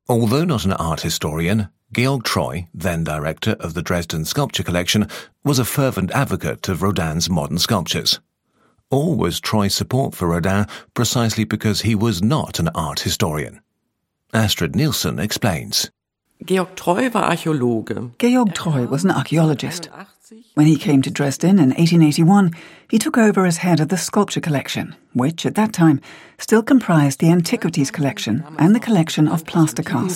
Although not an art historian, Georg Treu, then director of the Dresden Sculpture Collection, was a fervent advocate of Rodin's modern sculptures. Or was Treu's support for Rodin precisely because he was not an art historian? Astrid Nielsen explains. Georg Treu war Archäologe. Georg Treu was an archaeologist. When he came to Dresden in 1881, he took over as head of the sculpture collection, which at that time still comprised the antiquities collection and the collection of plaster casts.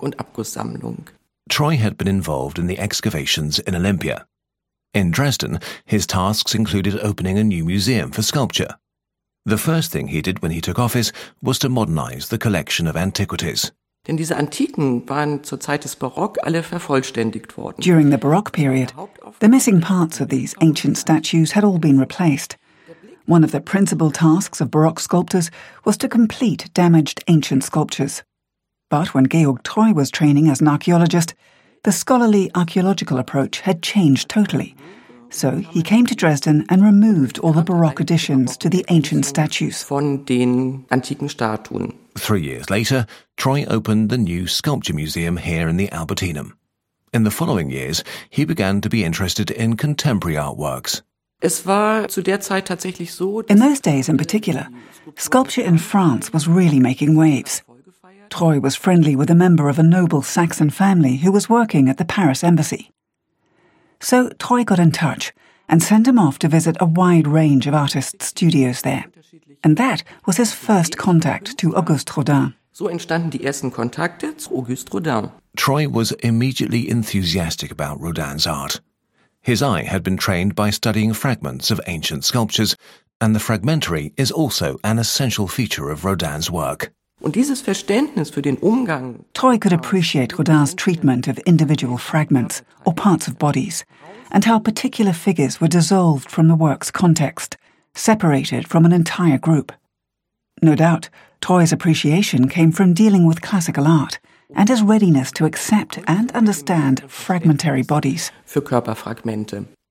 Treu had been involved in the excavations in Olympia. In Dresden, his tasks included opening a new museum for sculpture. The first thing he did when he took office was to modernize the collection of antiquities. Denn diese Antiken waren zur Zeit des Barock alle vervollständigt worden. During the Baroque period, the missing parts of these ancient statues had all been replaced. One of the principal tasks of Baroque sculptors was to complete damaged ancient sculptures. But when Georg Treu was training as an archaeologist, the scholarly archaeological approach had changed totally. So he came to Dresden and removed all the Baroque additions to the ancient statues. Von den antiken Statuen. 3 years later, Treu opened the new Sculpture Museum here in the Albertinum. In the following years, he began to be interested in contemporary artworks. Es war zu der Zeit tatsächlich so, in those days in particular, sculpture in France was really making waves. Treu was friendly with a member of a noble Saxon family who was working at the Paris embassy. So Treu got in touch and sent him off to visit a wide range of artists' studios there. And that was his first contact to Auguste Rodin. So entstanden die ersten Kontakte zu Auguste Rodin. Treu was immediately enthusiastic about Rodin's art. His eye had been trained by studying fragments of ancient sculptures, and the fragmentary is also an essential feature of Rodin's work. Und dieses Verständnis für den Umgang. Treu could appreciate Rodin's treatment of individual fragments or parts of bodies, and how particular figures were dissolved from the work's context, separated from an entire group. No doubt, Treu's appreciation came from dealing with classical art and his readiness to accept and understand fragmentary bodies. Für Körperfragmente.